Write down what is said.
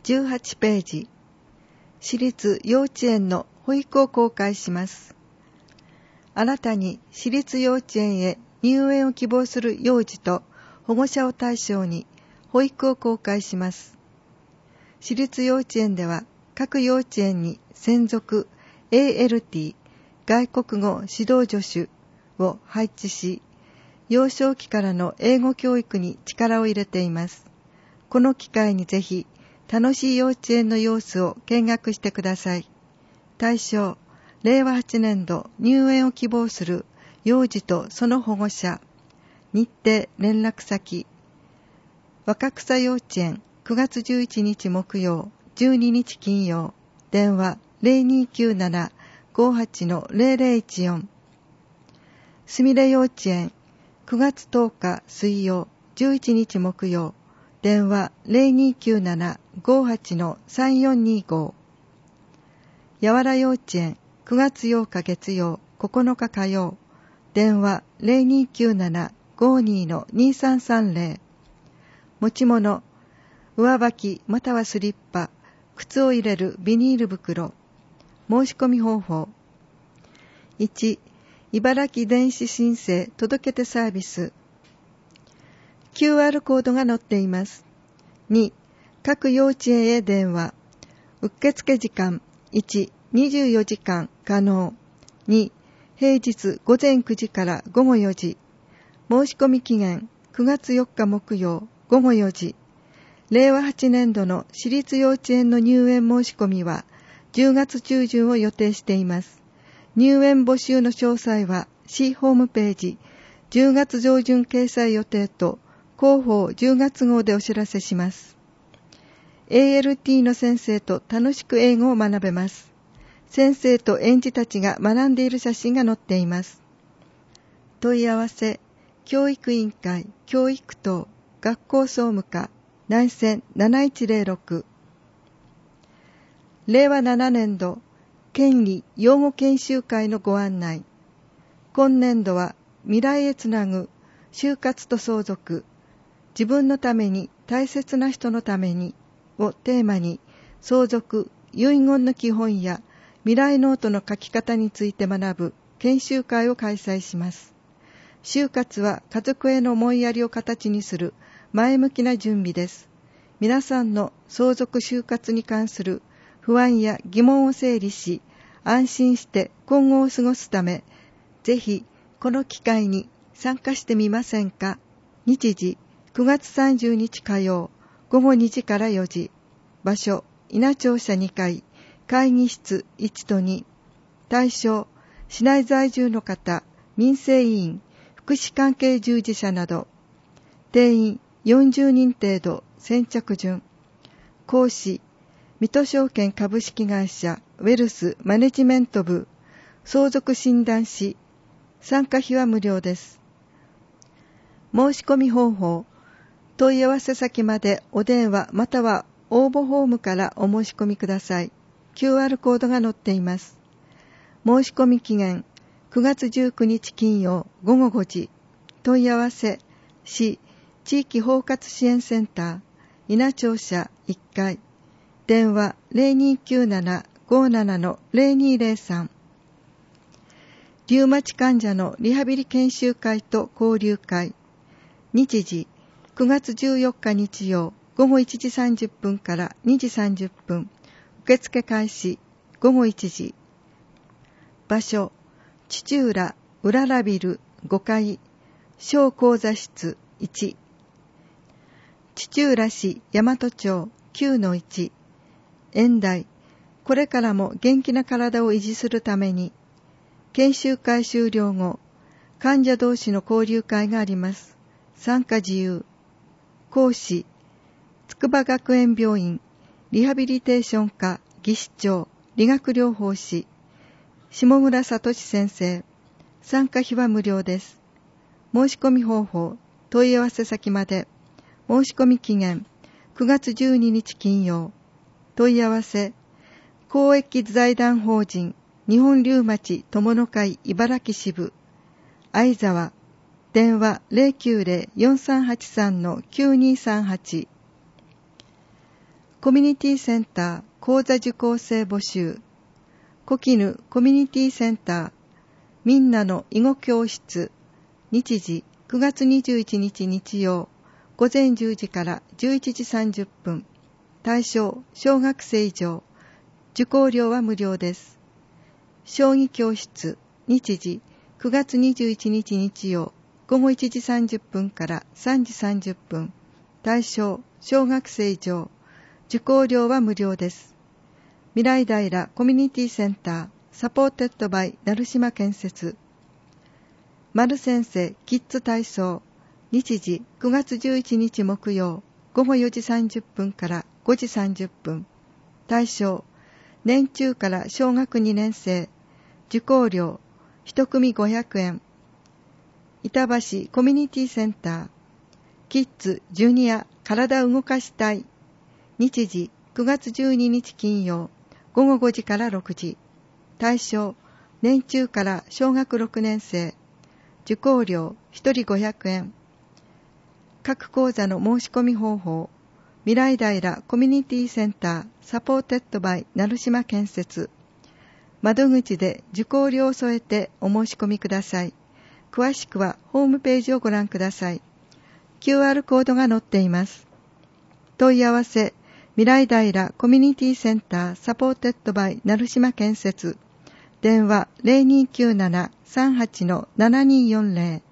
18ページ。私立幼稚園の保育を公開します。新たに私立幼稚園へ入園を希望する幼児と保護者を対象に保育を公開します。私立幼稚園では各幼稚園に専属 ALT 外国語指導助手を配置し、幼少期からの英語教育に力を入れています。この機会にぜひ楽しい幼稚園の様子を見学してください。対象、令和8年度入園を希望する幼児とその保護者。日程連絡先。若草幼稚園9月11日木曜、12日金曜。電話 0297-58-0014。すみれ幼稚園9月10日水曜、11日木曜。電話 0297-58-3425。やわら幼稚園9月8日月曜、9日火曜。電話 0297-52-2330。持ち物、上履きまたはスリッパ、靴を入れるビニール袋。申し込み方法。1、茨城電子申請届けてサービス。QR コードが載っています。2、各幼稚園へ電話。受付時間。1、24時間可能。2、平日午前9時から午後4時。申し込み期限9月4日木曜午後4時。令和8年度の私立幼稚園の入園申し込みは10月中旬を予定しています。入園募集の詳細は市ホームページ10月上旬掲載予定と広報10月号でお知らせします。ALT の先生と楽しく英語を学べます。先生と園児たちが学んでいる写真が載っています。問い合わせ、教育委員会、教育等、学校総務課、内線7106。令和7年度、県理養護研修会のご案内。今年度は未来へつなぐ就活と相続、自分のために大切な人のためにをテーマに相続、遺言の基本や未来ノートの書き方について学ぶ研修会を開催します。就活は家族への思いやりを形にする前向きな準備です。皆さんの相続就活に関する不安や疑問を整理し、安心して今後を過ごすため、ぜひこの機会に参加してみませんか。日時9月30日火曜午後2時から4時。場所稲庁舎2階会議室1と2。対象市内在住の方、民生委員、福祉関係従事者など。定員40人程度。先着順。講師水戸証券株式会社ウェルスマネジメント部相続診断士。参加費は無料です。申し込み方法。問い合わせ先までお電話または応募フォームからお申し込みください。QR コードが載っています。申し込み期限9月19日金曜午後5時。問い合わせ市地域包括支援センター稲庁舎1階。電話 0297-57-0203。リウマチ患者のリハビリ研修会と交流会。日時9月14日日曜午後1時30分から2時30分。受付開始午後1時。場所土浦うららビル5階小講座室1。土浦市大和町 9-1。園題、これからも元気な体を維持するために。研修会終了後、患者同士の交流会があります。参加自由。講師、筑波学園病院リハビリテーション科技師長理学療法士下村聡先生。参加費は無料です。申し込み方法、問い合わせ先まで。申し込み期限9月12日金曜。問い合わせ公益財団法人日本リウマチ友の会茨城支部相沢。電話 090-4383-9238。 コミュニティセンター講座受講生募集。コキヌコミュニティセンターみんなの囲碁教室。日時9月21日日曜午前10時から11時30分。対象小学生以上。受講料は無料です。将棋教室。日時9月21日日曜午後1時30分から3時30分。対象小学生以上。受講料は無料です。未来平コミュニティセンターサポーテッドバイ成島建設。丸先生キッズ体操。日時9月11日木曜午後4時30分から5時30分。対象年中から小学2年生。受講料1組500円。板橋コミュニティセンターキッズジュニア体動かしたい。日時9月12日金曜午後5時から6時。対象年中から小学6年生。受講料1人500円。各講座の申し込み方法。未来平コミュニティセンターサポーテッドバイ成島建設。窓口で受講料を添えてお申し込みください。詳しくはホームページをご覧ください。QR コードが載っています。問い合わせ未来平コミュニティセンターサポーテッドバイ成島建設。電話 0297-38-7240